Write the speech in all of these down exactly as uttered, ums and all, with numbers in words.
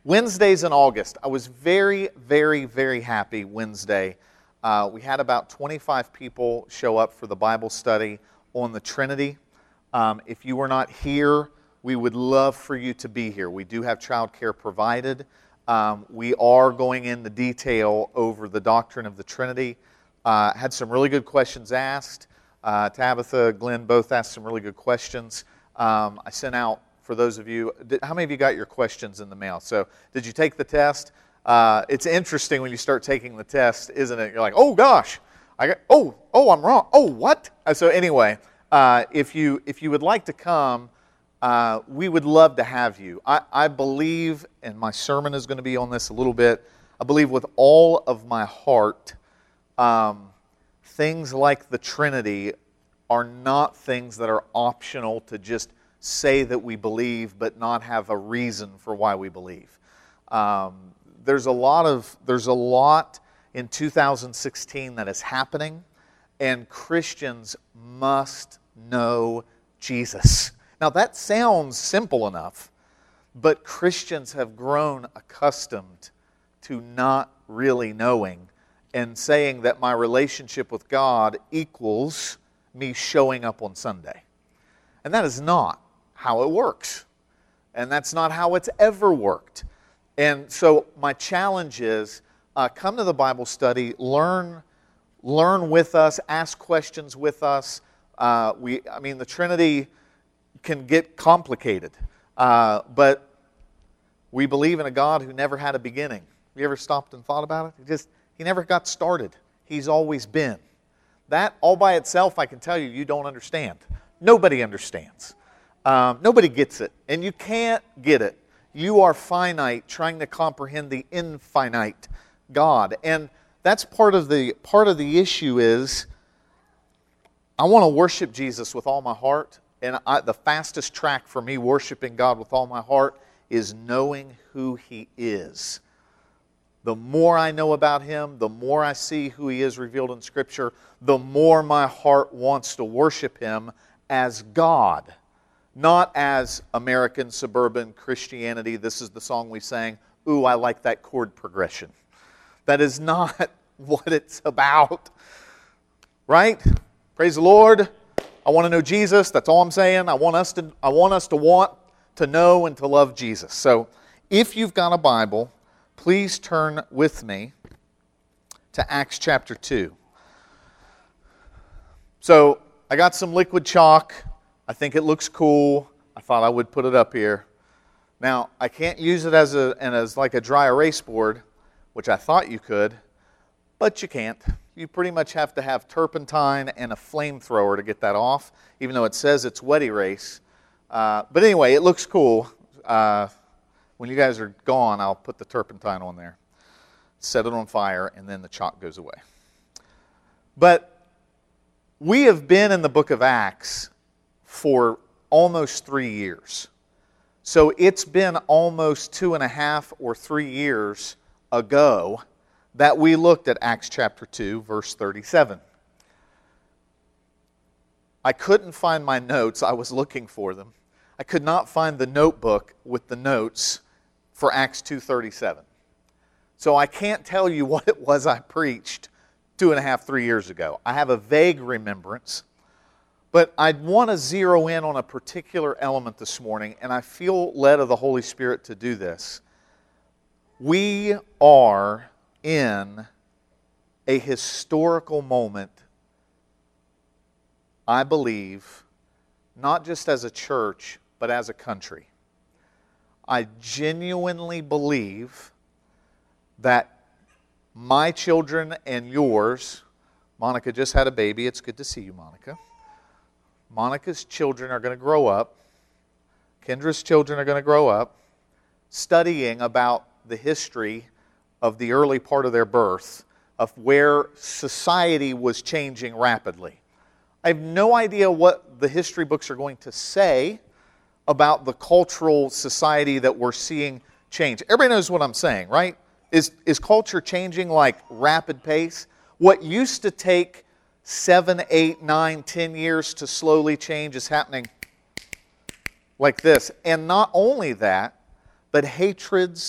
Wednesdays in August. I was very, very, very happy Wednesday. Uh, we had about twenty-five people show up for the Bible study on the Trinity. Um, if you were not here, we would love for you to be here. We do have childcare provided. Um, we are going into detail over the doctrine of the Trinity. Uh, had some really good questions asked. Uh, Tabitha, Glenn both asked some really good questions. Um, I sent out, for those of you, did, how many of you got your questions in the mail? So, did you take the test? Uh, it's interesting when you start taking the test, isn't it? You're like, oh gosh, I got, oh, oh, I'm wrong. Oh, what? Uh, so anyway, uh, if you if you would like to come, uh, we would love to have you. I, I believe, and my sermon is going to be on this a little bit. I believe with all of my heart, um, things like the Trinity are not things that are optional to just say that we believe, but not have a reason for why we believe. Um, there's a lot of there's a lot in two thousand sixteen that is happening, and Christians must know Jesus. Now that sounds simple enough, but Christians have grown accustomed to not really knowing and saying that my relationship with God equals me showing up on Sunday. And that is not how it works. And that's not how it's ever worked. And so my challenge is, uh, come to the Bible study, learn, learn with us, ask questions with us. Uh, we, I mean, the Trinity can get complicated, uh, but we believe in a God who never had a beginning. Have you ever stopped and thought about it? He just, he never got started. He's always been. That all by itself, I can tell you, you don't understand. Nobody understands. Um, nobody gets it, and you can't get it. You are finite, trying to comprehend the infinite God, and that's part of the part of the issue. Is I want to worship Jesus with all my heart, and I, the fastest track for me worshiping God with all my heart is knowing who He is. The more I know about Him, the more I see who He is revealed in Scripture, the more my heart wants to worship Him as God. Not as American suburban Christianity. This is the song we sang. Ooh, I like that chord progression. That is not what it's about. Right? Praise the Lord. I want to know Jesus. That's all I'm saying. I want us to I want us to want to know and to love Jesus. So, if you've got a Bible, please turn with me to Acts chapter two. So, I got some liquid chalk. I think it looks cool. I thought I would put it up here. Now, I can't use it as a and as like a dry erase board, which I thought you could, but you can't. You pretty much have to have turpentine and a flamethrower to get that off, even though it says it's wet erase. Uh, but anyway, it looks cool. Uh, when you guys are gone, I'll put the turpentine on there, set it on fire, and then the chalk goes away. But we have been in the book of Acts for almost three years. So it's been almost two and a half or three years ago that we looked at Acts chapter two, verse thirty-seven. I couldn't find my notes. I was looking for them. I could not find the notebook with the notes for Acts two thirty-seven. So I can't tell you what it was I preached two and a half, three years ago. I have a vague remembrance. But I want to zero in on a particular element this morning, and I feel led of the Holy Spirit to do this. We are in a historical moment, I believe, not just as a church, but as a country. I genuinely believe that my children and yours, Monica just had a baby. It's good to see you, Monica. Monica's children are going to grow up. Kendra's children are going to grow up studying about the history of the early part of their birth, of where society was changing rapidly. I have no idea what the history books are going to say about the cultural society that we're seeing change. Everybody knows what I'm saying, right? Is, is culture changing like rapid pace? What used to take seven, eight, nine, ten years to slowly change is happening like this. And not only that, but hatreds,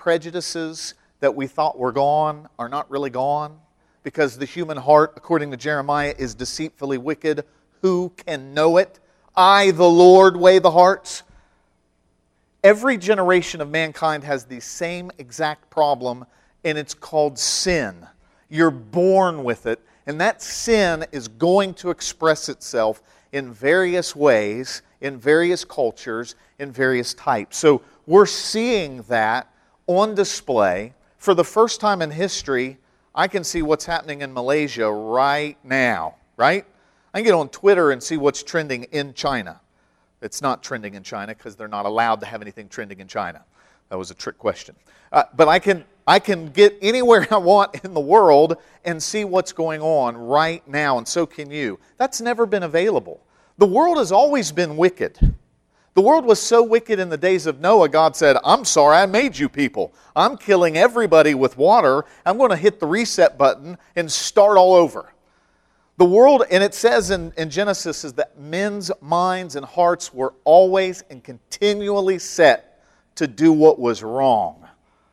prejudices that we thought were gone are not really gone, because the human heart, according to Jeremiah, is deceitfully wicked. Who can know it? I, the Lord, weigh the hearts. Every generation of mankind has the same exact problem, and it's called sin. You're born with it, and that sin is going to express itself in various ways, in various cultures, in various types. So we're seeing that on display. For the first time in history, I can see what's happening in Malaysia right now, right? I can get on Twitter and see what's trending in China. It's not trending in China because they're not allowed to have anything trending in China. That was a trick question. Uh, but I can, I can get anywhere I want in the world and see what's going on right now, and so can you. That's never been available. The world has always been wicked. The world was so wicked in the days of Noah, God said, I'm sorry, I made you people. I'm killing everybody with water. I'm going to hit the reset button and start all over. The world, and it says in, in Genesis, is that men's minds and hearts were always and continually set to do what was wrong.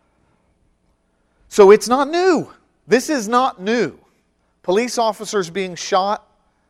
So it's not new. This is not new. Police officers being shot,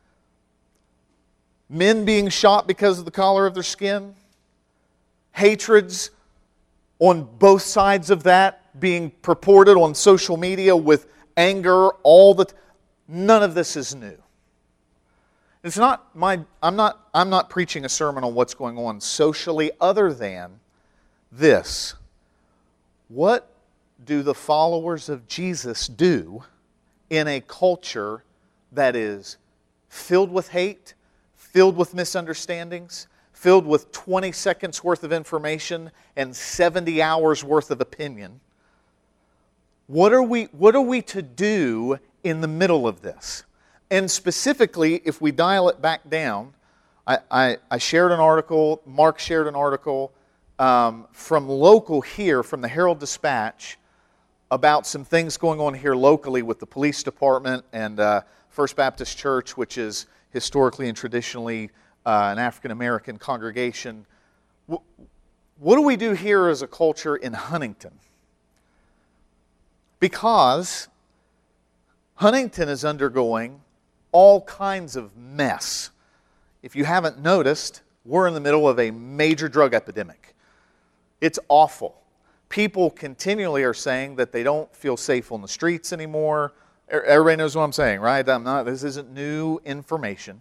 men being shot because of the color of their skin, hatreds on both sides of that being purported on social media with anger all the time. None of this is new. It's not my I'm not I'm not preaching a sermon on what's going on socially other than this. What do the followers of Jesus do in a culture that is filled with hate, filled with misunderstandings, filled with twenty seconds worth of information and seventy hours worth of opinion? What are we what are we to do in the middle of this? And specifically, if we dial it back down, I, I, I shared an article, Mark shared an article um, from local here, from the Herald Dispatch, about some things going on here locally with the police department and uh, First Baptist Church, which is historically and traditionally uh, an African-American congregation. What do we do here as a culture in Huntington? Because Huntington is undergoing all kinds of mess. If you haven't noticed, we're in the middle of a major drug epidemic. It's awful. People continually are saying that they don't feel safe on the streets anymore. Everybody knows what I'm saying, right? I'm not, this isn't new information.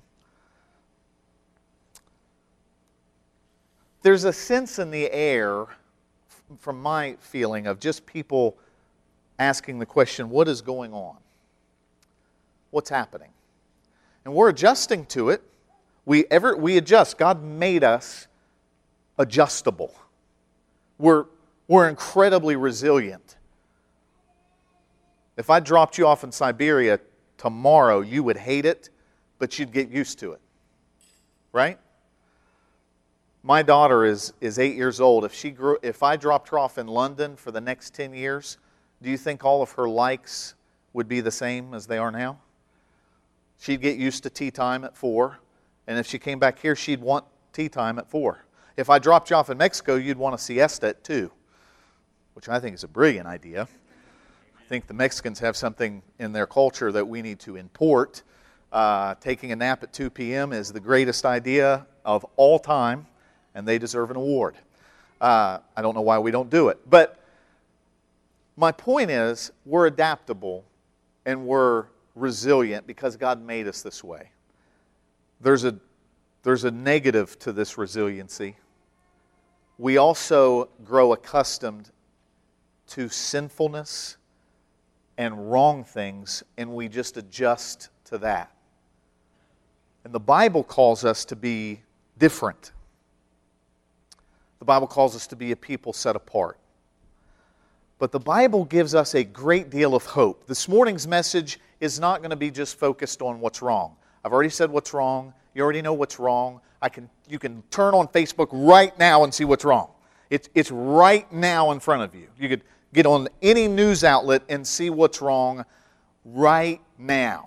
There's a sense in the air, from my feeling, of just people asking the question, what is going on? What's happening? And we're adjusting to it. We ever we adjust. God made us adjustable. We're, we're incredibly resilient. If I dropped you off in Siberia tomorrow, you would hate it, but you'd get used to it. Right? My daughter is, is eight years old. If she grew, if I dropped her off in London for the next ten years, do you think all of her likes would be the same as they are now? She'd get used to tea time at four, and if she came back here, she'd want tea time at four. If I dropped you off in Mexico, you'd want a siesta at two, which I think is a brilliant idea. I think the Mexicans have something in their culture that we need to import. Uh, taking a nap at two p.m. is the greatest idea of all time, and they deserve an award. Uh, I don't know why we don't do it. But my point is, we're adaptable and we're resilient because God made us this way. There's a, there's a negative to this resiliency. We also grow accustomed to sinfulness and wrong things, and we just adjust to that. And the Bible calls us to be different. The Bible calls us to be a people set apart. But the Bible gives us a great deal of hope. This morning's message is not going to be just focused on what's wrong. I've already said what's wrong. You already know what's wrong. I can, you can turn on Facebook right now and see what's wrong. It's, it's right now in front of you. You could get on any news outlet and see what's wrong right now.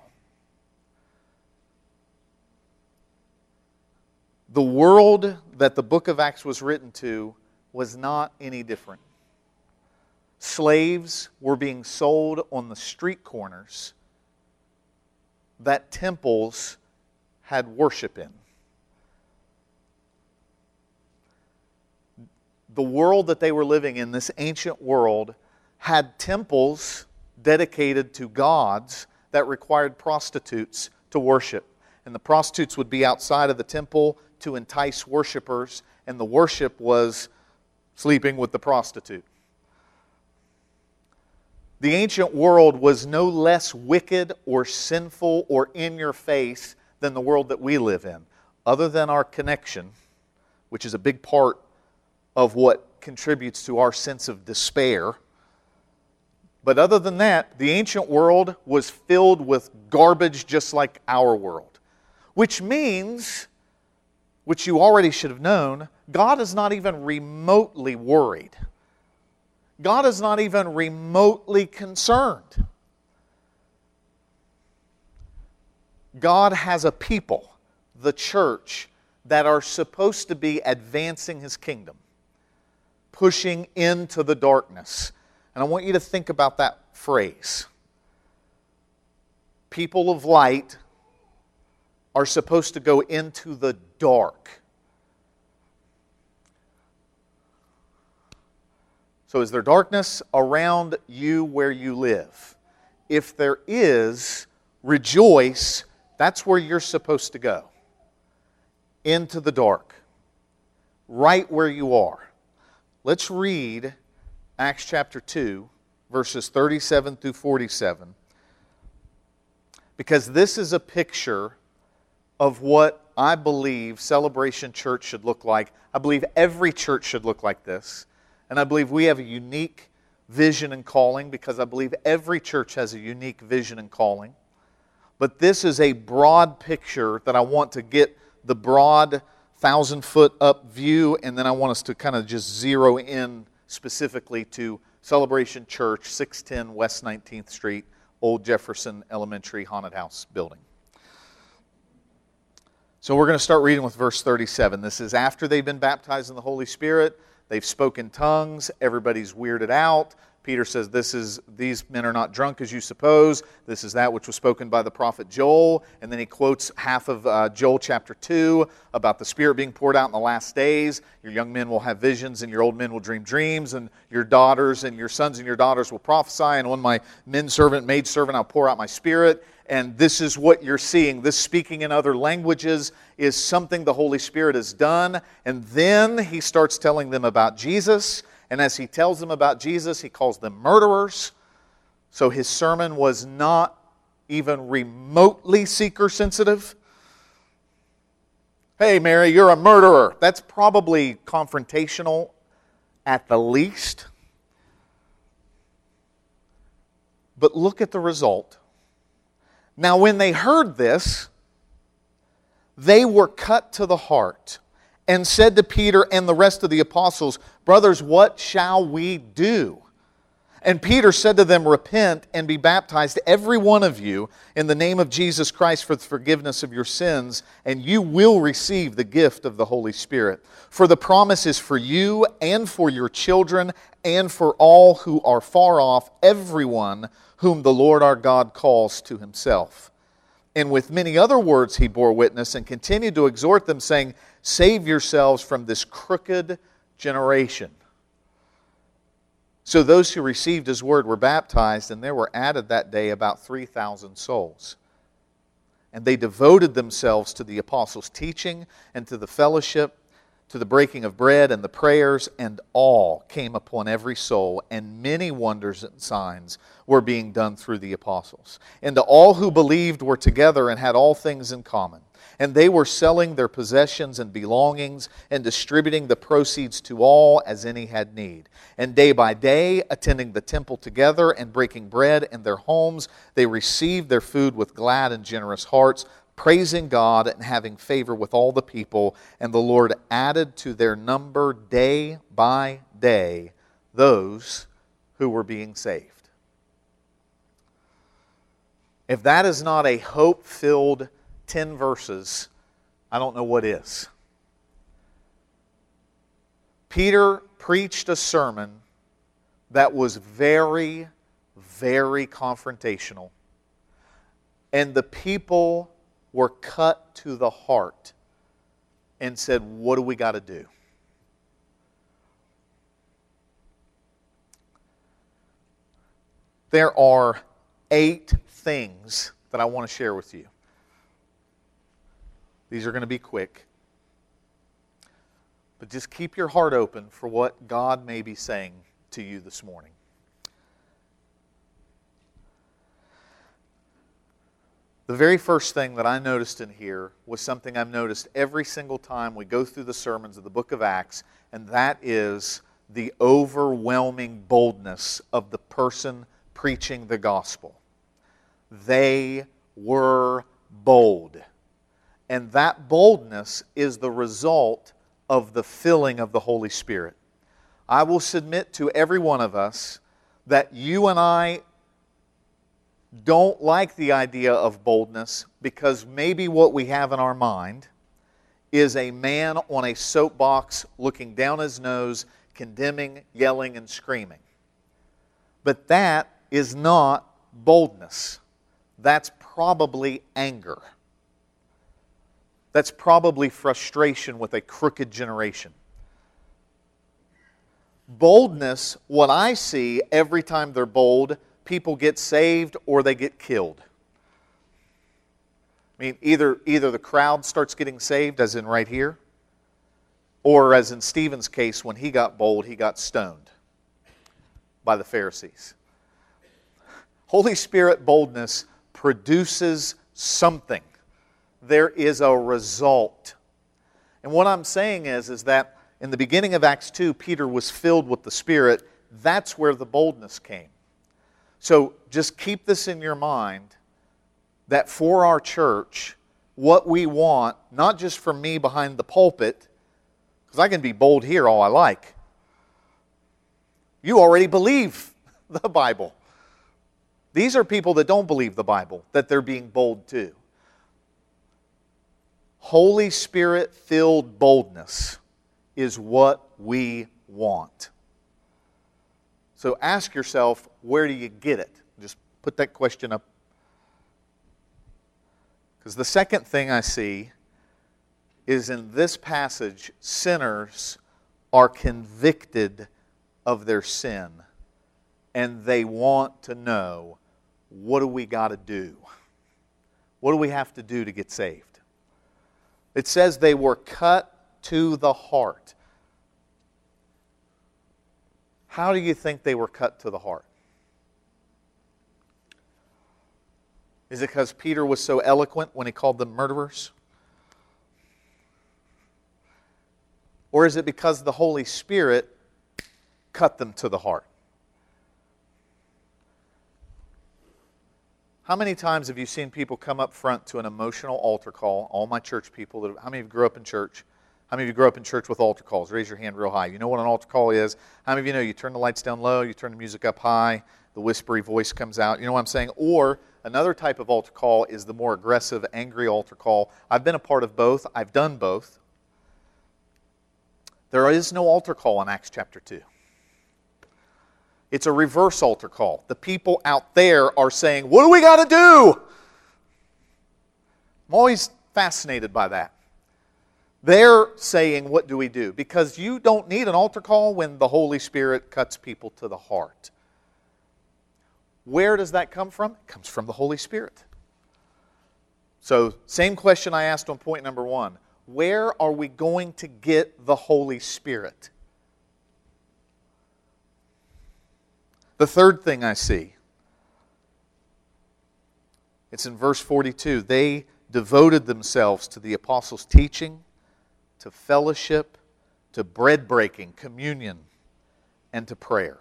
The world that the book of Acts was written to was not any different. slaves were being sold on the street corners that temples had worship in. The world that they were living in, this ancient world, had temples dedicated to gods that required prostitutes to worship. And the prostitutes would be outside of the temple to entice worshipers, and the worship was sleeping with the prostitute. The ancient world was no less wicked or sinful or in your face than the world that we live in, other than our connection, which is a big part of what contributes to our sense of despair. But other than that, the ancient world was filled with garbage just like our world. Which means, which you already should have known, God is not even remotely worried. God is not even remotely concerned. God has a people, the church, that are supposed to be advancing His kingdom, pushing into the darkness. And I want you to think about that phrase. People of light are supposed to go into the dark. So is there darkness around you where you live? If there is, rejoice. That's where you're supposed to go. Into the dark. Right where you are. Let's read Acts chapter two, verses thirty-seven through forty-seven. Because this is a picture of what I believe Celebration Church should look like. I believe every church should look like this. And I believe we have a unique vision and calling, because I believe every church has a unique vision and calling. But this is a broad picture that I want to get the broad thousand foot up view, and then I want us to kind of just zero in specifically to Celebration Church, six ten West nineteenth Street, Old Jefferson Elementary Haunted House building. So we're going to start reading with verse thirty-seven. This is after they've been baptized in the Holy Spirit. They've spoken tongues. Everybody's weirded out. Peter says, "This is these men are not drunk as you suppose. This is that which was spoken by the prophet Joel." And then he quotes half of uh, Joel chapter two about the Spirit being poured out in the last days. Your young men will have visions, and your old men will dream dreams, and your daughters and your sons and your daughters will prophesy, and on my men servant, maid servant, I'll pour out my Spirit. And this is what you're seeing. This speaking in other languages is something the Holy Spirit has done. And then he starts telling them about Jesus. And as he tells them about Jesus, he calls them murderers. So his sermon was not even remotely seeker-sensitive. Hey, Mary, you're a murderer. That's probably confrontational at the least. But look at the result. Now, when they heard this, they were cut to the heart and said to Peter and the rest of the apostles, "Brothers, what shall we do?" And Peter said to them, "Repent and be baptized, every one of you, in the name of Jesus Christ for the forgiveness of your sins, and you will receive the gift of the Holy Spirit. For the promise is for you and for your children and for all who are far off, everyone whom the Lord our God calls to Himself." And with many other words he bore witness and continued to exhort them, saying, "Save yourselves from this crooked generation." So those who received his word were baptized, and there were added that day about three thousand souls. And they devoted themselves to the apostles' teaching and to the fellowship, to the breaking of bread and the prayers, and awe came upon every soul, and many wonders and signs were being done through the apostles. And to all who believed were together and had all things in common. And they were selling their possessions and belongings and distributing the proceeds to all as any had need. And day by day, attending the temple together and breaking bread in their homes, they received their food with glad and generous hearts, praising God and having favor with all the people. And the Lord added to their number day by day those who were being saved. If that is not a hope-filled ten verses, I don't know what is. Peter preached a sermon that was very, very confrontational. And the people were cut to the heart and said, what do we got to do? There are eight things that I want to share with you. These are going to be quick. But just keep your heart open for what God may be saying to you this morning. The very first thing that I noticed in here was something I've noticed every single time we go through the sermons of the book of Acts, and that is the overwhelming boldness of the person preaching the gospel. They were bold. And that boldness is the result of the filling of the Holy Spirit. I will submit to every one of us that you and I don't like the idea of boldness because maybe what we have in our mind is a man on a soapbox looking down his nose, condemning, yelling, and screaming. But that is not boldness. That's probably anger. That's probably frustration with a crooked generation. Boldness, what I see every time they're bold, people get saved or they get killed. I mean, either, either the crowd starts getting saved, as in right here, or as in Stephen's case, when he got bold, he got stoned by the Pharisees. Holy Spirit boldness produces something. There is a result. And what I'm saying is, is that in the beginning of Acts two, Peter was filled with the Spirit. That's where the boldness came. So just keep this in your mind, that for our church, what we want, not just for me behind the pulpit, because I can be bold here all I like. You already believe the Bible. These are people that don't believe the Bible, that they're being bold too. Holy Spirit-filled boldness is what we want. So ask yourself, where do you get it? Just put that question up. Because the second thing I see is in this passage, sinners are convicted of their sin. And they want to know, what do we got to do? What do we have to do to get saved? It says they were cut to the heart. How do you think they were cut to the heart? Is it because Peter was so eloquent when he called them murderers? Or is it because the Holy Spirit cut them to the heart? How many times have you seen people come up front to an emotional altar call? All my church people, that, how many of you grew up in church? How many of you grew up in church with altar calls? Raise your hand real high. You know what an altar call is? How many of you know you turn the lights down low, you turn the music up high, the whispery voice comes out? You know what I'm saying? Or another type of altar call is the more aggressive, angry altar call. I've been a part of both. I've done both. There is no altar call in Acts chapter two. It's a reverse altar call. The people out there are saying, what do we got to do? I'm always fascinated by that. They're saying, what do we do? Because you don't need an altar call when the Holy Spirit cuts people to the heart. Where does that come from? It comes from the Holy Spirit. So, same question I asked on point number one. Where are we going to get the Holy Spirit? The third thing I see, it's in verse forty-two. They devoted themselves to the apostles' teaching, to fellowship, to bread breaking, communion, and to prayer.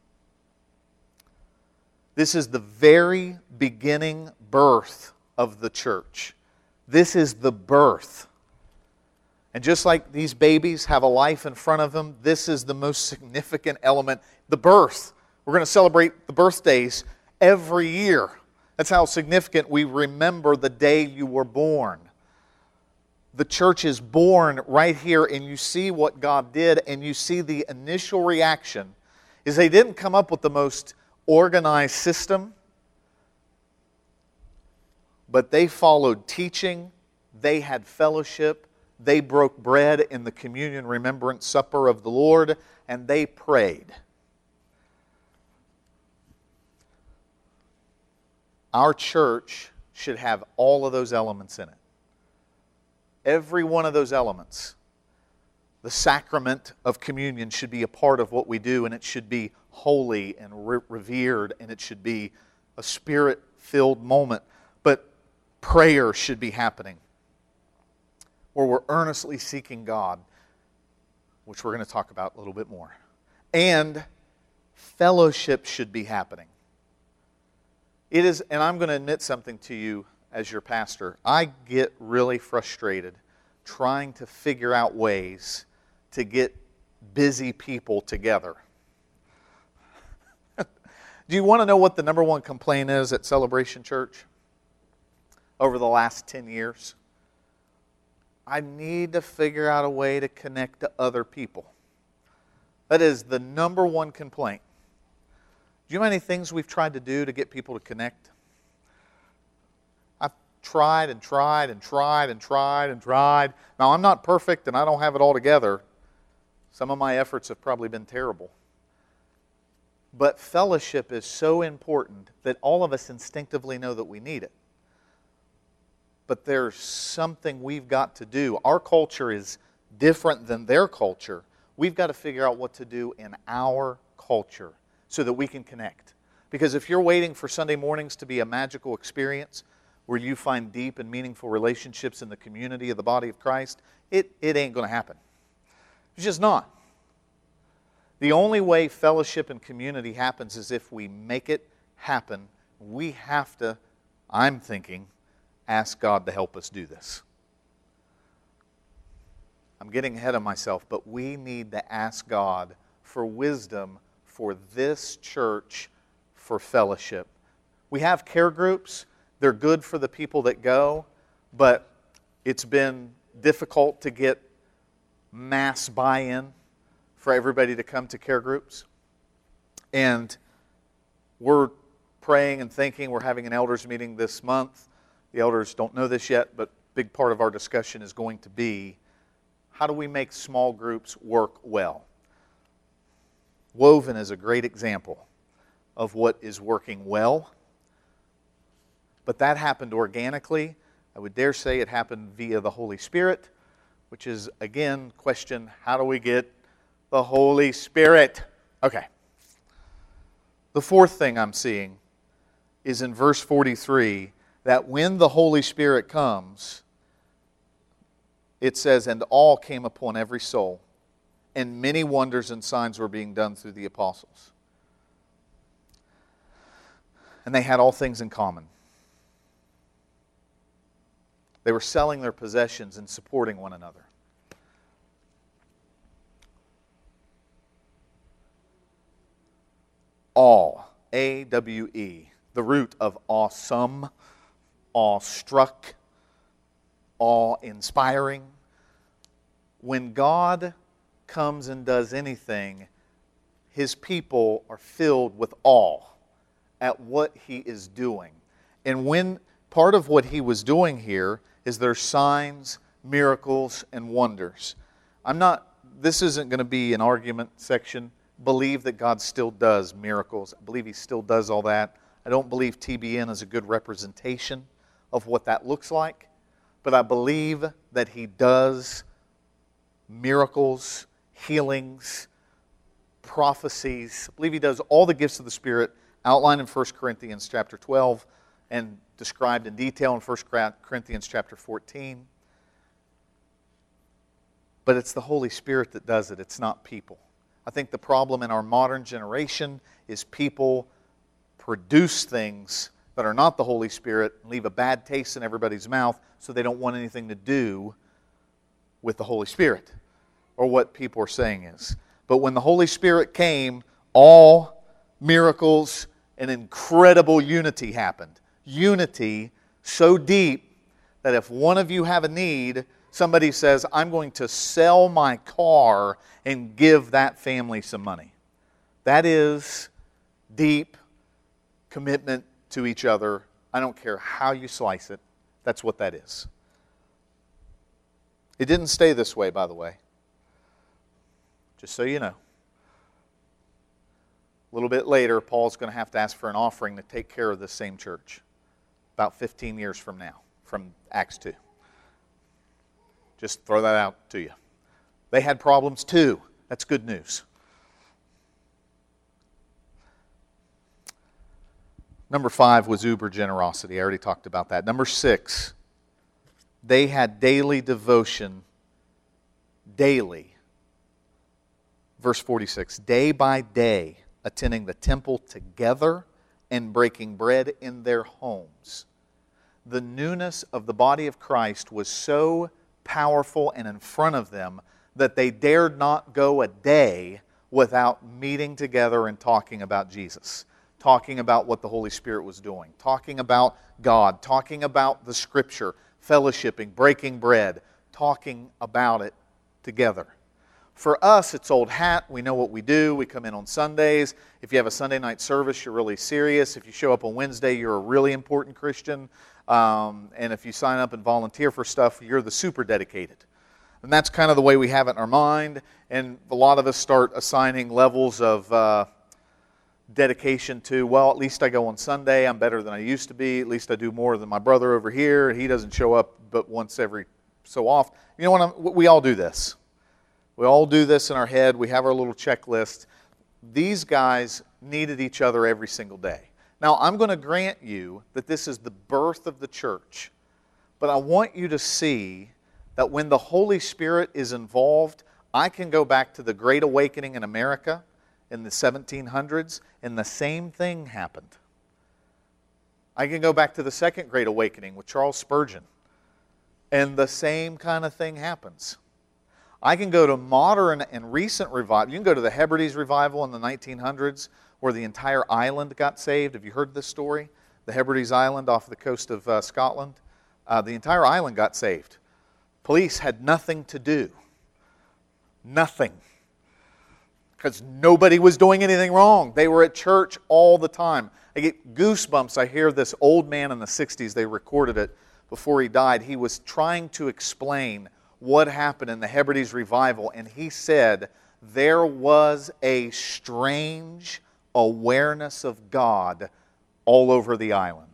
This is the very beginning birth of the church. This is the birth. And just like these babies have a life in front of them, this is the most significant element, the birth. We're going to celebrate the birthdays every year. That's how significant we remember the day you were born. The church is born right here, and you see what God did, and you see the initial reaction is they didn't come up with the most organized system, but they followed teaching, they had fellowship, they broke bread in the communion remembrance supper of the Lord, and they prayed. Our church should have all of those elements in it. Every one of those elements. The sacrament of communion should be a part of what we do, and it should be holy and re- revered, and it should be a spirit-filled moment. But prayer should be happening, where we're earnestly seeking God, which we're going to talk about a little bit more. And fellowship should be happening. It is, and I'm going to admit something to you as your pastor. I get really frustrated trying to figure out ways to get busy people together. Do you want to know what the number one complaint is at Celebration Church over the last ten years? I need to figure out a way to connect to other people. That is the number one complaint. Do you know how many things we've tried to do to get people to connect? I've tried and tried and tried and tried and tried. Now, I'm not perfect and I don't have it all together. Some of my efforts have probably been terrible. But fellowship is so important that all of us instinctively know that we need it. But there's something we've got to do. Our culture is different than their culture. We've got to figure out what to do in our culture so that we can connect. Because if you're waiting for Sunday mornings to be a magical experience where you find deep and meaningful relationships in the community of the body of Christ, it, it ain't going to happen. It's just not. The only way fellowship and community happens is if we make it happen. We have to, I'm thinking, ask God to help us do this. I'm getting ahead of myself, but we need to ask God for wisdom for this church for fellowship. We have care groups. They're good for the people that go, but it's been difficult to get mass buy-in for everybody to come to care groups. And we're praying and thinking. We're having an elders meeting this month. The elders don't know this yet, but a big part of our discussion is going to be, how do we make small groups work well? Woven is a great example of what is working well. But that happened organically. I would dare say it happened via the Holy Spirit, which is, again, question, how do we get the Holy Spirit? Okay. The fourth thing I'm seeing is in verse forty-three, that when the Holy Spirit comes, it says, and all came upon every soul, and many wonders and signs were being done through the apostles. And they had all things in common. They were selling their possessions and supporting one another. Awe, A W E, the root of awesome, awestruck, awe-inspiring. When God comes and does anything, His people are filled with awe at what He is doing. And when part of what He was doing here is there's signs, miracles, and wonders. I'm not, this isn't going to be an argument section. Believe that God still does miracles. I believe He still does all that. I don't believe T B N is a good representation of what that looks like. But I believe that He does miracles, healings, prophecies. I believe He does all the gifts of the Spirit outlined in First Corinthians chapter twelve and described in detail in First Corinthians chapter fourteen. But it's the Holy Spirit that does it. It's not people. I think the problem in our modern generation is people produce things that are not the Holy Spirit and leave a bad taste in everybody's mouth, so they don't want anything to do with the Holy Spirit or what people are saying is. But when the Holy Spirit came, all miracles and incredible unity happened. Unity so deep that if one of you have a need, somebody says, I'm going to sell my car and give that family some money. That is deep commitment to each other. I don't care how you slice it. That's what that is. It didn't stay this way, by the way. Just so you know. A little bit later, Paul's going to have to ask for an offering to take care of this same church. About fifteen years from now, from Acts two. Just throw that out to you. They had problems too. That's good news. Number five was uber generosity. I already talked about that. Number six, they had daily devotion, daily. Verse forty-six, day by day, attending the temple together and breaking bread in their homes. The newness of the body of Christ was so powerful and in front of them that they dared not go a day without meeting together and talking about Jesus, talking about what the Holy Spirit was doing, talking about God, talking about the Scripture, fellowshipping, breaking bread, talking about it together. For us, it's old hat. We know what we do. We come in on Sundays. If you have a Sunday night service, you're really serious. If you show up on Wednesday, you're a really important Christian. Um, and if you sign up and volunteer for stuff, you're the super dedicated. And that's kind of the way we have it in our mind. And a lot of us start assigning levels of uh, dedication to, well, at least I go on Sunday. I'm better than I used to be. At least I do more than my brother over here. He doesn't show up but once every so often. You know what? I'm, we all do this. We all do this in our head. We have our little checklist. These guys needed each other every single day. Now, I'm going to grant you that this is the birth of the church. But I want you to see that when the Holy Spirit is involved, I can go back to the Great Awakening in America in the seventeen hundreds, and the same thing happened. I can go back to the Second Great Awakening with Charles Spurgeon, and the same kind of thing happens. I can go to modern and recent revival. You can go to the Hebrides revival in the nineteen hundreds where the entire island got saved. Have you heard this story? The Hebrides Island off the coast of uh, Scotland. Uh, the entire island got saved. Police had nothing to do. Nothing. Because nobody was doing anything wrong. They were at church all the time. I get goosebumps. I hear this old man in the sixties. They recorded it before he died. He was trying to explain what happened in the Hebrides revival, and he said there was a strange awareness of God all over the island.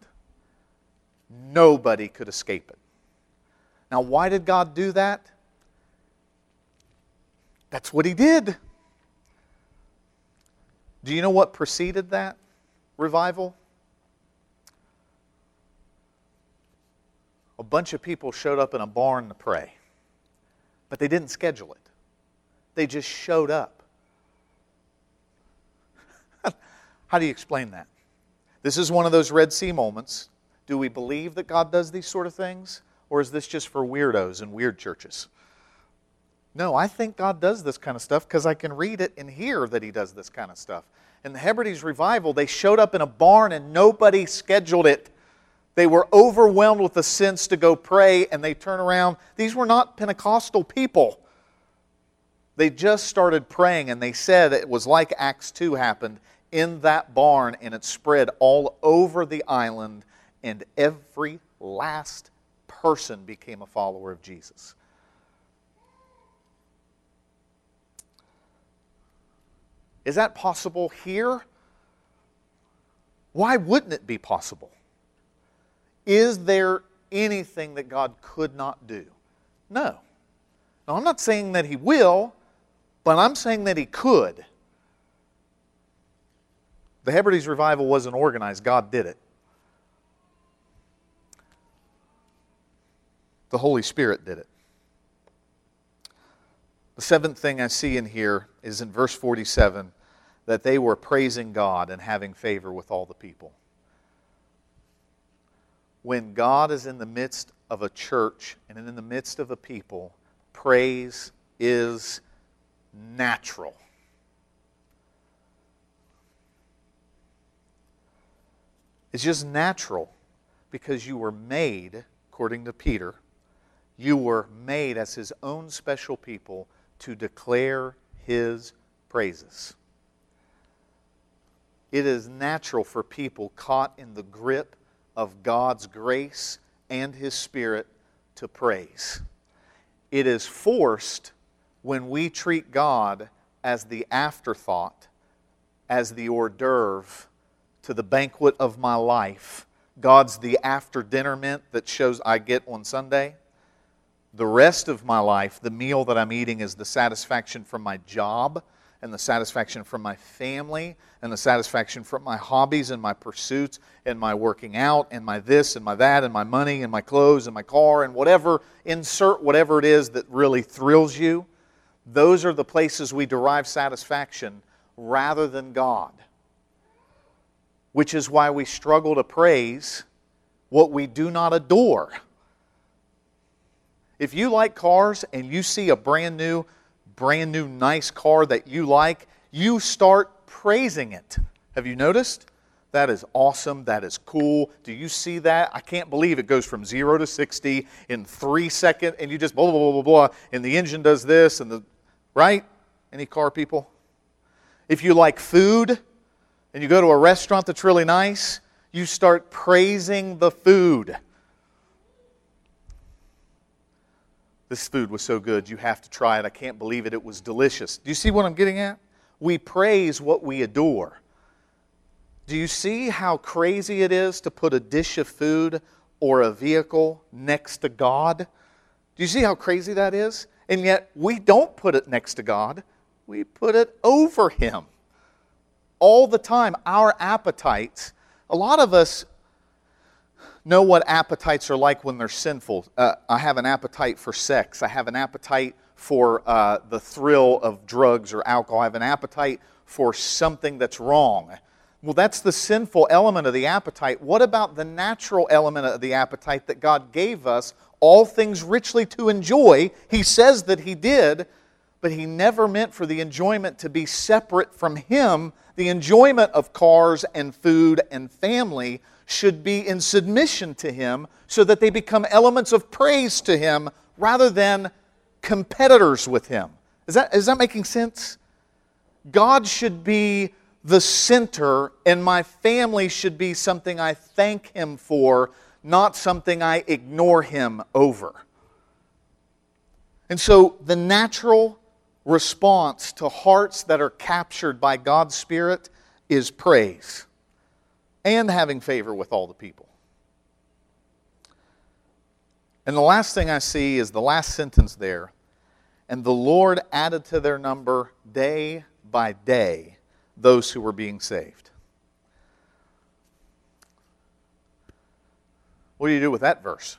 Nobody could escape it. Now, why did God do that? That's what He did. Do you know what preceded that revival? A bunch of people showed up in a barn to pray. But they didn't schedule it. They just showed up. How do you explain that? This is one of those Red Sea moments. Do we believe that God does these sort of things? Or is this just for weirdos and weird churches? No, I think God does this kind of stuff because I can read it and hear that He does this kind of stuff. In the Hebrides revival, they showed up in a barn and nobody scheduled it. They were overwhelmed with the sense to go pray, and they turn around. These were not Pentecostal people. They just started praying, and they said it was like Acts two happened in that barn, and it spread all over the island, and every last person became a follower of Jesus. Is that possible here? Why wouldn't it be possible? Is there anything that God could not do? No. Now, I'm not saying that He will, but I'm saying that He could. The Hebrides revival wasn't organized. God did it. The Holy Spirit did it. The seventh thing I see in here is in verse forty-seven, that they were praising God and having favor with all the people. When God is in the midst of a church and in the midst of a people, praise is natural. It's just natural because you were made, according to Peter, you were made as His own special people to declare His praises. It is natural for people caught in the grip of God's grace and His Spirit to praise. It is forced when we treat God as the afterthought, as the hors d'oeuvre to the banquet of my life. God's the after-dinner mint that shows I get on Sunday. The rest of my life, the meal that I'm eating is the satisfaction from my job and the satisfaction from my family and the satisfaction from my hobbies and my pursuits and my working out and my this and my that and my money and my clothes and my car and whatever, insert whatever it is that really thrills you. Those are the places we derive satisfaction rather than God. Which is why we struggle to praise what we do not adore. If you like cars and you see a brand new, brand new nice car that you like, you start praising it. Have you noticed? That is awesome. That is cool. Do you see that? I can't believe it goes from zero to sixty in three seconds and you just blah, blah, blah, blah, blah, and the engine does this and the, right? Any car people? If you like food and you go to a restaurant that's really nice, you start praising the food. This food was so good, you have to try it. I can't believe it. It was delicious. Do you see what I'm getting at? We praise what we adore. Do you see how crazy it is to put a dish of food or a vehicle next to God? Do you see how crazy that is? And yet, we don't put it next to God. We put it over Him. All the time, our appetites, a lot of us know what appetites are like when they're sinful. Uh, I have an appetite for sex. I have an appetite for uh, the thrill of drugs or alcohol. I have an appetite for something that's wrong. Well, that's the sinful element of the appetite. What about the natural element of the appetite that God gave us, all things richly to enjoy? He says that He did, but He never meant for the enjoyment to be separate from Him. The enjoyment of cars and food and family should be in submission to Him so that they become elements of praise to Him rather than competitors with Him. Is that, is that making sense? God should be the center and my family should be something I thank Him for, not something I ignore Him over. And so the natural response to hearts that are captured by God's Spirit is praise and having favor with all the people. And the last thing I see is the last sentence there. And the Lord added to their number day by day those who were being saved. What do you do with that verse?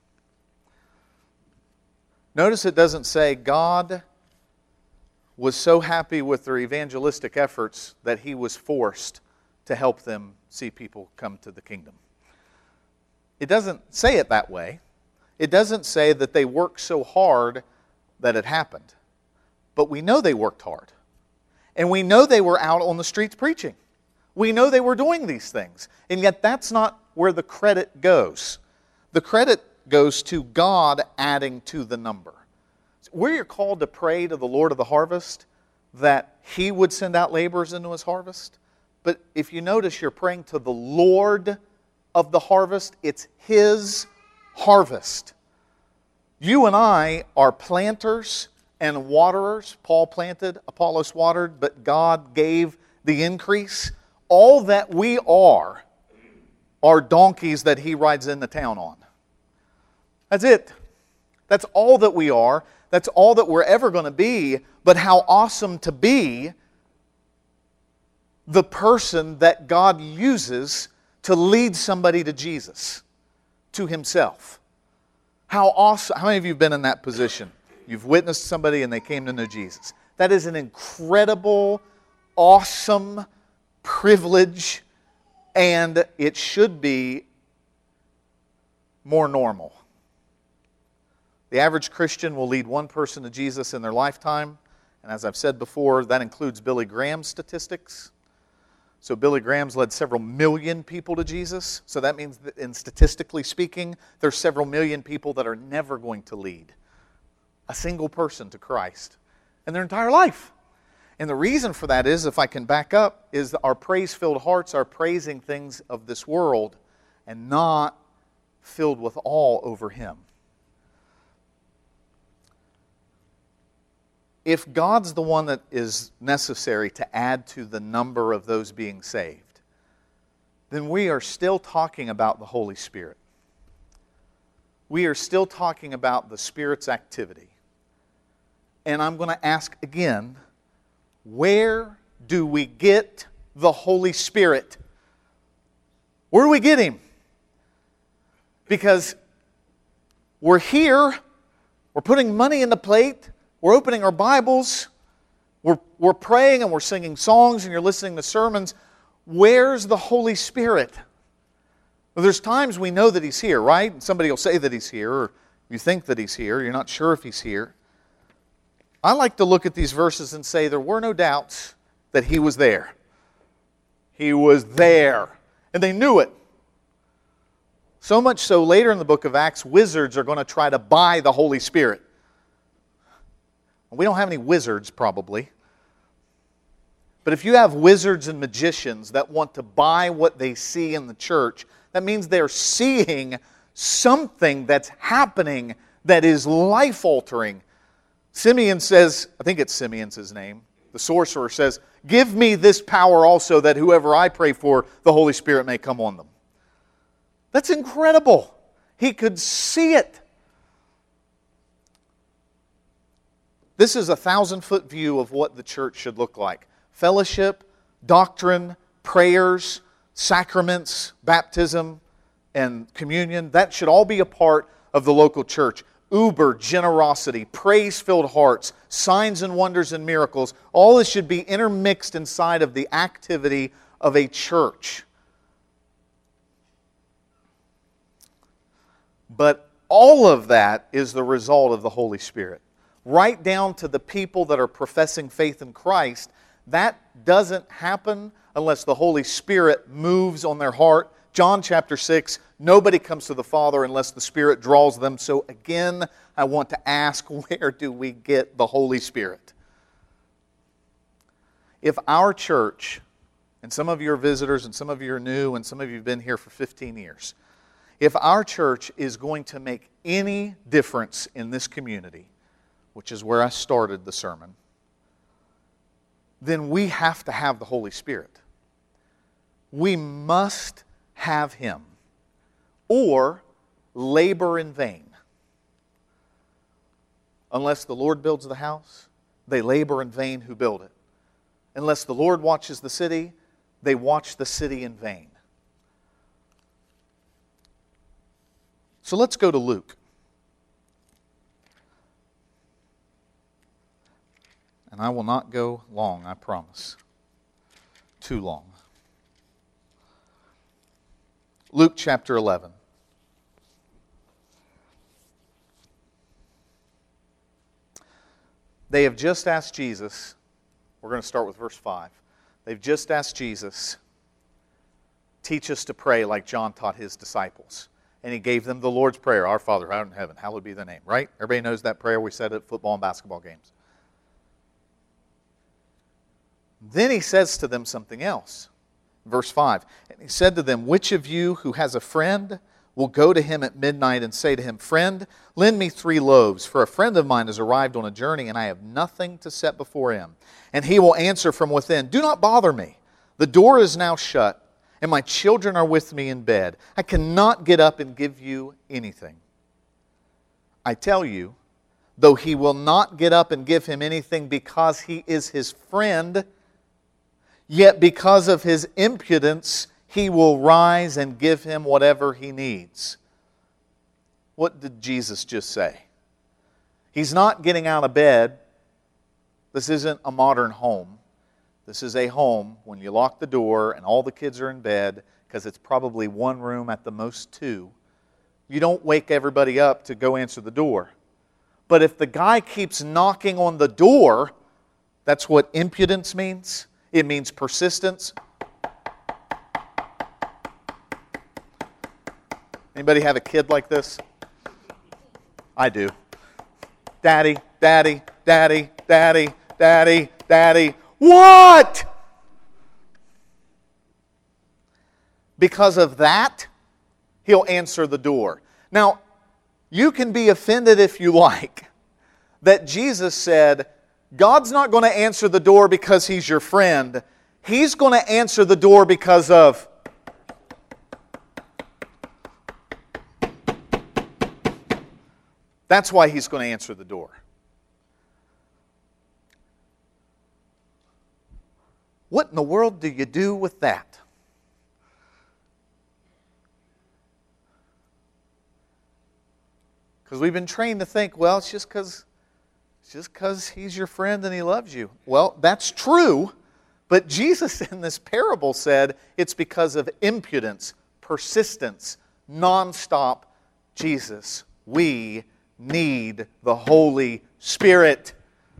Notice it doesn't say God was so happy with their evangelistic efforts that He was forced to help them see people come to the kingdom. It doesn't say it that way. It doesn't say that they worked so hard that it happened. But we know they worked hard. And we know they were out on the streets preaching. We know they were doing these things. And yet that's not where the credit goes. The credit goes to God adding to the number. We're called to pray to the Lord of the harvest that He would send out laborers into His harvest. But if you notice, you're praying to the Lord of the harvest. It's His harvest. You and I are planters and waterers. Paul planted, Apollos watered, but God gave the increase. All that we are are donkeys that He rides into town on. That's it. That's all that we are. That's all that we're ever going to be. But how awesome to be the person that God uses to lead somebody to Jesus, to Himself. How awesome. How many of you have been in that position? You've witnessed somebody and they came to know Jesus. That is an incredible, awesome privilege, and it should be more normal. The average Christian will lead one person to Jesus in their lifetime. And as I've said before, that includes Billy Graham's statistics. So Billy Graham's led several million people to Jesus. So that means that in statistically speaking, there's several million people that are never going to lead a single person to Christ in their entire life. And the reason for that is, if I can back up, is that our praise-filled hearts are praising things of this world and not filled with awe over Him. If God's the one that is necessary to add to the number of those being saved, then we are still talking about the Holy Spirit. We are still talking about the Spirit's activity. And I'm going to ask again, where do we get the Holy Spirit? Where do we get Him? Because we're here, we're putting money in the plate, we're opening our Bibles, we're, we're praying and we're singing songs and you're listening to sermons. Where's the Holy Spirit? Well, there's times we know that He's here, right? And somebody will say that He's here, or you think that He's here, you're not sure if He's here. I like to look at these verses and say there were no doubts that He was there. He was there. And they knew it. So much so, later in the book of Acts, wizards are going to try to buy the Holy Spirit. We don't have any wizards, probably. But if you have wizards and magicians that want to buy what they see in the church, that means they're seeing something that's happening that is life-altering. Simeon says, I think it's Simeon's his name, the sorcerer says, "Give me this power also, that whoever I pray for, the Holy Spirit may come on them." That's incredible. He could see it. This is a thousand-foot view of what the church should look like. Fellowship, doctrine, prayers, sacraments, baptism, and communion. That should all be a part of the local church. Uber generosity, praise-filled hearts, signs and wonders and miracles. All this should be intermixed inside of the activity of a church. But all of that is the result of the Holy Spirit. Right down to the people that are professing faith in Christ, that doesn't happen unless the Holy Spirit moves on their heart. John chapter six, nobody comes to the Father unless the Spirit draws them. So again, I want to ask, where do we get the Holy Spirit? If our church, and some of you are visitors, and some of you are new, and some of you have been here for fifteen years, if our church is going to make any difference in this community, which is where I started the sermon, then we have to have the Holy Spirit. We must have Him, or labor in vain. Unless the Lord builds the house, they labor in vain who build it. Unless the Lord watches the city, they watch the city in vain. So let's go to Luke. And I will not go long, I promise. Too long. Luke chapter eleven. They have just asked Jesus, we're going to start with verse five. They've just asked Jesus, teach us to pray like John taught his disciples. And He gave them the Lord's Prayer, Our Father, who art in heaven, hallowed be Thy name. Right? Everybody knows that prayer. We said it at football and basketball games. Then He says to them something else. Verse five, and He said to them, which of you who has a friend will go to him at midnight and say to him, Friend, lend me three loaves, for a friend of mine has arrived on a journey, and I have nothing to set before him. And he will answer from within, Do not bother me. The door is now shut, and my children are with me in bed. I cannot get up and give you anything. I tell you, though he will not get up and give him anything because he is his friend, yet because of his impudence, he will rise and give him whatever he needs. What did Jesus just say? He's not getting out of bed. This isn't a modern home. This is a home when you lock the door and all the kids are in bed, because it's probably one room at the most two. You don't wake everybody up to go answer the door. But if the guy keeps knocking on the door, that's what impudence means. It means persistence. Anybody have a kid like this? I do. Daddy, daddy, daddy, daddy, daddy, daddy. What? Because of that, He'll answer the door. Now, you can be offended if you like that Jesus said, God's not going to answer the door because He's your friend. He's going to answer the door because of... That's why He's going to answer the door. What in the world do you do with that? Because we've been trained to think, well, it's just because it's just because He's your friend and He loves you. Well, that's true, but Jesus in this parable said it's because of impudence, persistence, nonstop. Jesus, we need the Holy Spirit.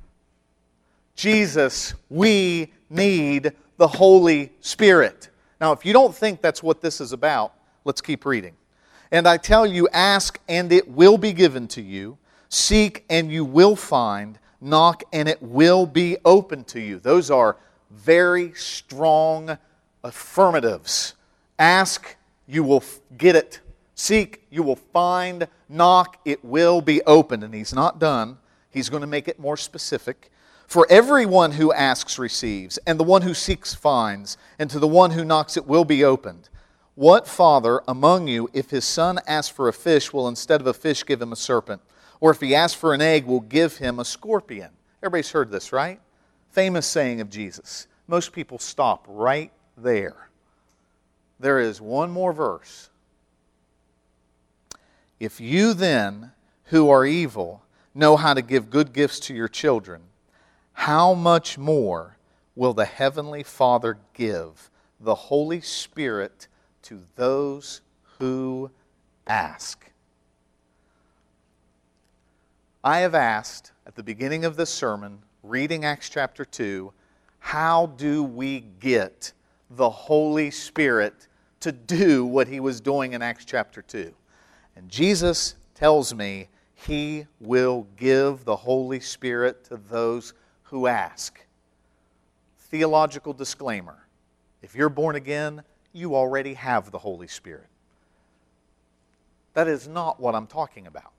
Jesus, we need the Holy Spirit. Now, if you don't think that's what this is about, let's keep reading. And I tell you, ask and it will be given to you. Seek and you will find. Knock and it will be open to you. Those are very strong affirmatives. Ask, you will get it. Seek, you will find. Knock, it will be opened. And He's not done. He's going to make it more specific. For everyone who asks receives, and the one who seeks finds, and to the one who knocks it will be opened. What father among you, if his son asks for a fish, will instead of a fish give him a serpent? Or if he asks for an egg, will give him a scorpion? Everybody's heard this, right? Famous saying of Jesus. Most people stop right there. There is one more verse. If you then, who are evil, know how to give good gifts to your children, how much more will the Heavenly Father give the Holy Spirit to those who ask? I have asked at the beginning of this sermon, reading Acts chapter two, how do we get the Holy Spirit to do what He was doing in Acts chapter two? And Jesus tells me He will give the Holy Spirit to those who ask. Theological disclaimer. If you're born again, you already have the Holy Spirit. That is not what I'm talking about.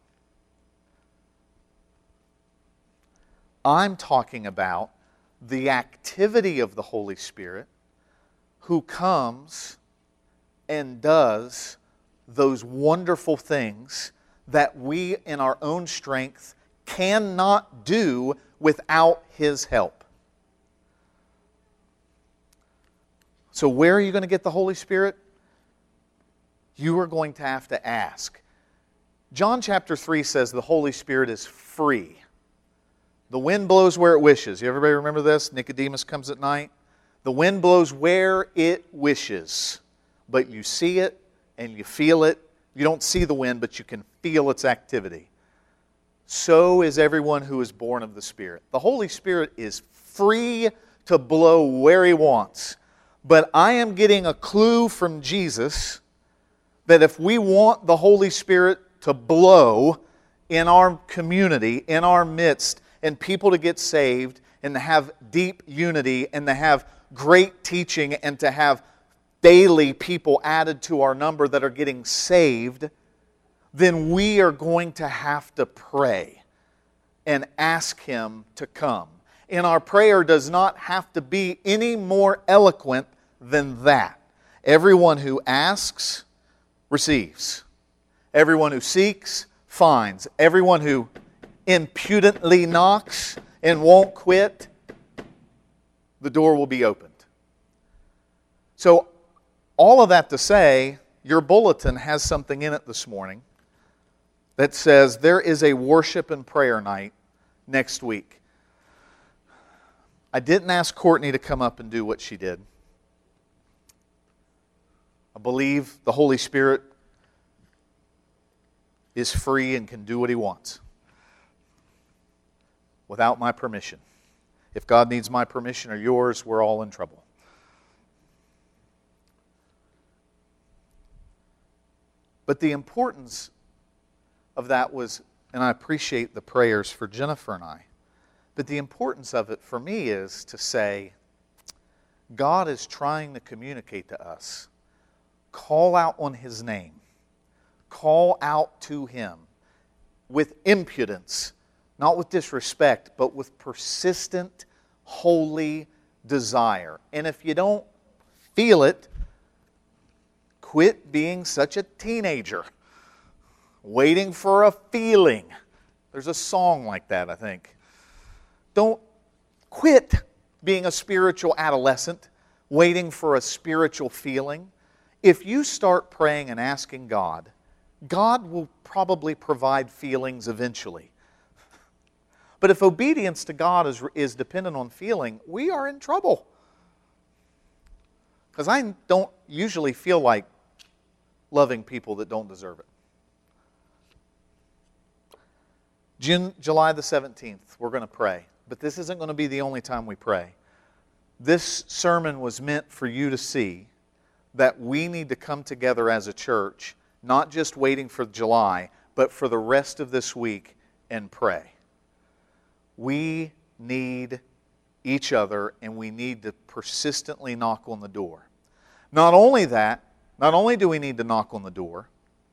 I'm talking about the activity of the Holy Spirit who comes and does those wonderful things that we in our own strength cannot do without His help. So where are you going to get the Holy Spirit? You are going to have to ask. John chapter three says the Holy Spirit is free. The wind blows where it wishes. You everybody remember this? Nicodemus comes at night. The wind blows where it wishes. But you see it and you feel it. You don't see the wind, but you can feel its activity. So is everyone who is born of the Spirit. The Holy Spirit is free to blow where He wants. But I am getting a clue from Jesus that if we want the Holy Spirit to blow in our community, in our midst, and people to get saved, and to have deep unity, and to have great teaching, and to have daily people added to our number that are getting saved, then we are going to have to pray and ask Him to come. And our prayer does not have to be any more eloquent than that. Everyone who asks, receives. Everyone who seeks, finds. Everyone who impudently knocks and won't quit, the door will be opened. So, all of that to say, your bulletin has something in it this morning that says there is a worship and prayer night next week. I didn't ask Courtney to come up and do what she did. I believe the Holy Spirit is free and can do what He wants without my permission. If God needs my permission or yours, we're all in trouble. But the importance of that was, and I appreciate the prayers for Jennifer and I, But the importance of it for me is to say, God is trying to communicate to us. Call out on His name. Call out to Him with impudence, not with disrespect, but with persistent, holy desire. And if you don't feel it, quit being such a teenager, waiting for a feeling. There's a song like that, I think. Don't quit being a spiritual adolescent, waiting for a spiritual feeling. If you start praying and asking God, God will probably provide feelings eventually. But if obedience to God is, is dependent on feeling, we are in trouble. Because I don't usually feel like loving people that don't deserve it. June, July the seventeenth, we're going to pray. But this isn't going to be the only time we pray. This sermon was meant for you to see that we need to come together as a church, not just waiting for July, but for the rest of this week and pray. We need each other, and we need to persistently knock on the door. Not only that, not only do we need to knock on the door,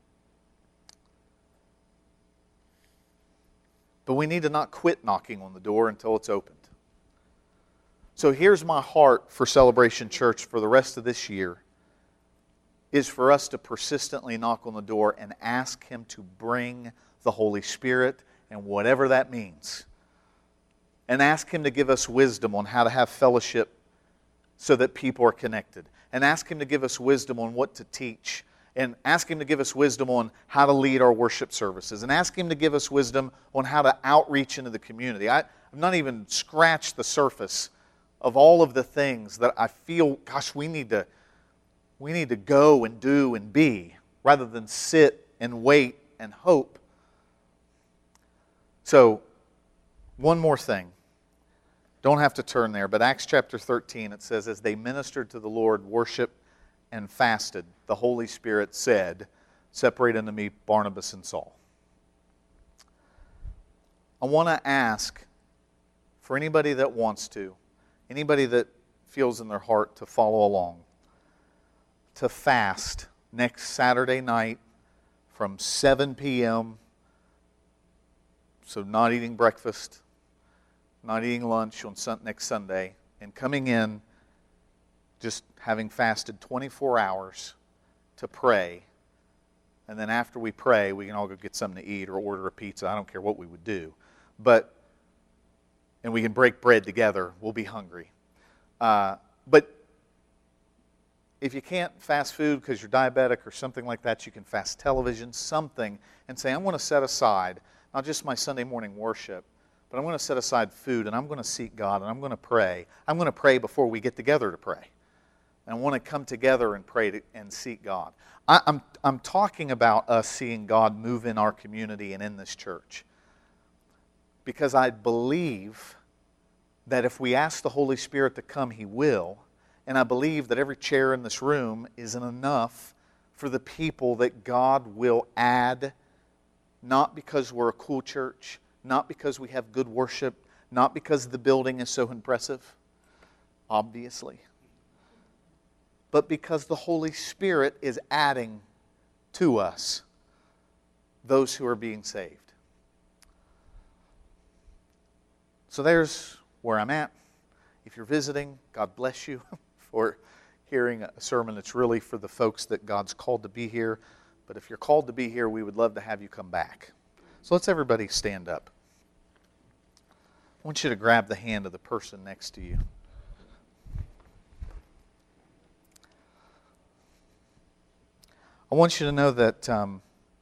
but we need to not quit knocking on the door until it's opened. So here's my heart for Celebration Church for the rest of this year, is for us to persistently knock on the door and ask Him to bring the Holy Spirit, and whatever that means. And ask Him to give us wisdom on how to have fellowship so that people are connected. And ask Him to give us wisdom on what to teach. And ask Him to give us wisdom on how to lead our worship services. And ask Him to give us wisdom on how to outreach into the community. I, I've not even scratched the surface of all of the things that I feel, gosh, we need to, we need to go and do and be, rather than sit and wait and hope. So, one more thing. Don't have to turn there, but Acts chapter thirteen, it says, as they ministered to the Lord, worshiped, and fasted, the Holy Spirit said, separate unto me Barnabas and Saul. I want to ask, for anybody that wants to, anybody that feels in their heart to follow along, to fast next Saturday night from seven p.m., so not eating breakfast, not eating lunch on next Sunday, and coming in just having fasted twenty-four hours to pray. And then after we pray, we can all go get something to eat or order a pizza. I don't care what we would do. But, and we can break bread together. We'll be hungry. Uh, but if you can't fast food because you're diabetic or something like that, you can fast television, something, and say, I'm going to set aside not just my Sunday morning worship, but I'm going to set aside food, and I'm going to seek God, and I'm going to pray. I'm going to pray before we get together to pray. And I want to come together and pray to, and seek God. I, I'm, I'm talking about us seeing God move in our community and in this church. Because I believe that if we ask the Holy Spirit to come, He will. And I believe that every chair in this room isn't enough for the people that God will add, not because we're a cool church, not because we have good worship, not because the building is so impressive, obviously, but because the Holy Spirit is adding to us those who are being saved. So there's where I'm at. If you're visiting, God bless you for hearing a sermon that's really for the folks that God's called to be here. But if you're called to be here, we would love to have you come back. So let's everybody stand up. I want you to grab the hand of the person next to you. I want you to know that um,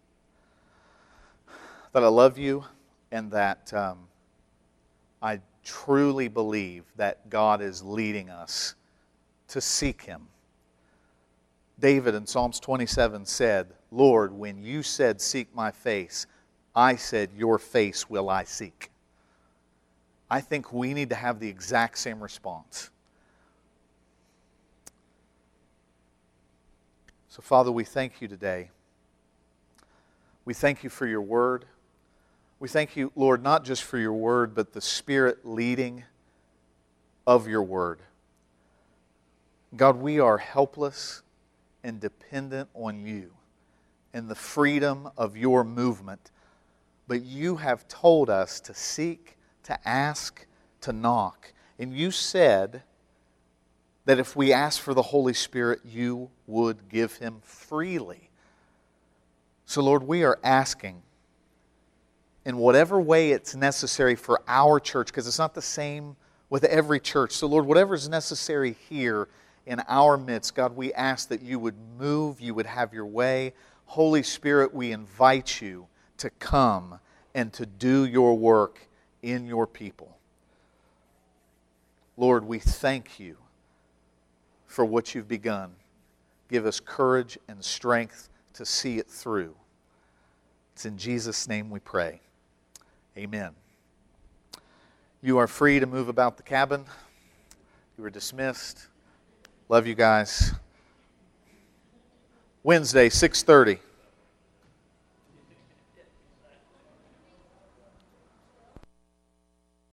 that I love you, and that um, I truly believe that God is leading us to seek Him. David in Psalms twenty-seven said, Lord, when you said, seek my face, I said, your face will I seek. I think we need to have the exact same response. So, Father, we thank you today. We thank you for your word. We thank you, Lord, not just for your word, but the Spirit leading of your word. God, we are helpless and dependent on you and the freedom of your movement. But you have told us to seek, to ask, to knock. And you said that if we ask for the Holy Spirit, you would give him freely. So, Lord, we are asking in whatever way it's necessary for our church, because it's not the same with every church. So, Lord, whatever is necessary here in our midst, God, we ask that you would move, you would have your way. Holy Spirit, we invite you to come and to do your work in your people. Lord, we thank you for what you've begun. Give us courage and strength to see it through. It's in Jesus' name we pray. Amen. You are free to move about the cabin. You are dismissed. Love you guys. Wednesday, six thirty.